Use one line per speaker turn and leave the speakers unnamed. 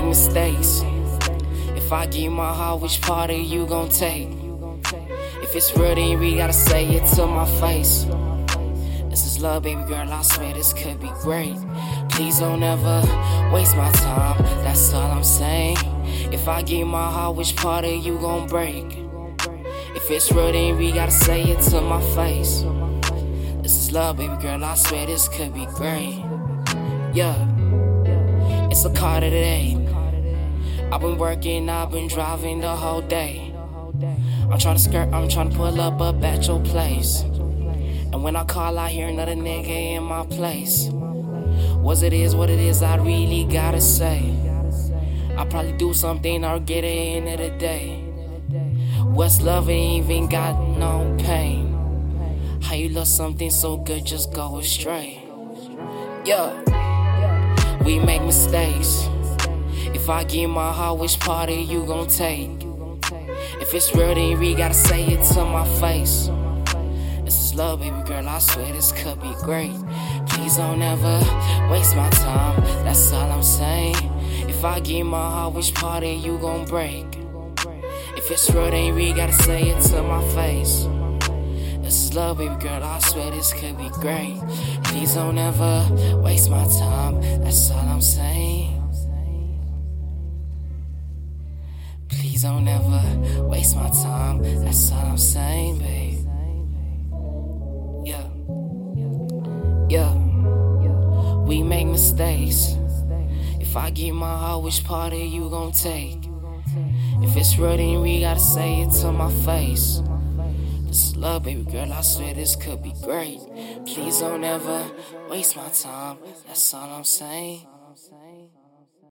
mistakes. If I give you my heart, which part of you gon' take? If it's real, then you really gotta say it to my face. This is love, baby girl, I swear this could be great. Please don't ever waste my time, that's all I'm saying. If I give you my heart, which part of you gon' break? If it's real, then you really gotta say it to my face. This is love, baby girl, I swear this could be great. Yeah, it's a car today. I've been working, I've been driving the whole day. I'm tryna pull up at your place. And when I call, I hear another nigga in my place. What it is, I really gotta say. I probably do something or get it end of the day. What's love ain't even got no pain. How you love something so good, just go astray. Yeah, we make mistakes. If I give my heart, which part of you gon' take? If it's real, then you really gotta say it to my face. This is love, baby girl, I swear this could be great. Please don't ever waste my time, that's all I'm saying. If I give my heart, which part of you gon' break? If it's real, then you really gotta say it to my face. This is love, baby girl, I swear this could be great. Please don't ever waste my time, that's all I'm saying. Please don't ever waste my time, that's all I'm saying, babe. Yeah, we make mistakes. If I give my heart, which part of you gon' take? If it's real, then we gotta say it to my face. This is love, baby girl, I swear this could be great. Please don't ever waste my time, that's all I'm saying.